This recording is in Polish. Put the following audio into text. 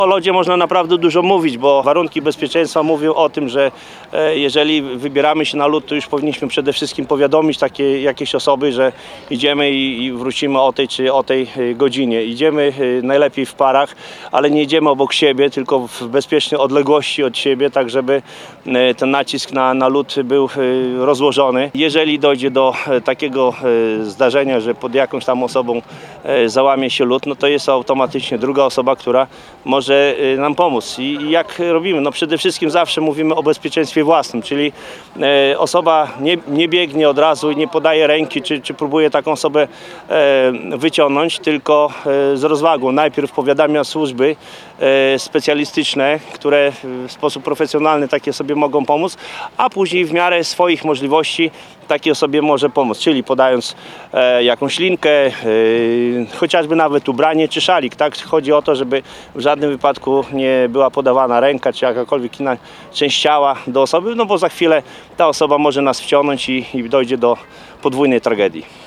O lodzie można naprawdę dużo mówić, bo warunki bezpieczeństwa mówią o tym, że jeżeli wybieramy się na lód, to już powinniśmy przede wszystkim powiadomić takie jakieś osoby, że idziemy i wrócimy o tej czy o tej godzinie. Idziemy najlepiej w parach, ale nie idziemy obok siebie, tylko w bezpiecznej odległości od siebie, tak żeby ten nacisk na lód był rozłożony. Jeżeli dojdzie do takiego zdarzenia, że pod jakąś tam osobą załamie się lód, no to jest automatycznie druga osoba, która może nam pomóc. I jak robimy? No przede wszystkim zawsze mówimy o bezpieczeństwie własnym, czyli osoba nie biegnie od razu i nie podaje ręki, czy próbuje taką osobę wyciągnąć, tylko z rozwagą. Najpierw powiadamia służby specjalistyczne, które w sposób profesjonalny takie sobie mogą pomóc, a później w miarę swoich możliwości takiej osobie może pomóc, czyli podając jakąś linkę, chociażby nawet ubranie czy szalik. Tak? Chodzi o to, żeby w żadnym wypadku nie była podawana ręka czy jakakolwiek inna część ciała do osoby, no bo za chwilę ta osoba może nas wciągnąć i dojdzie do podwójnej tragedii.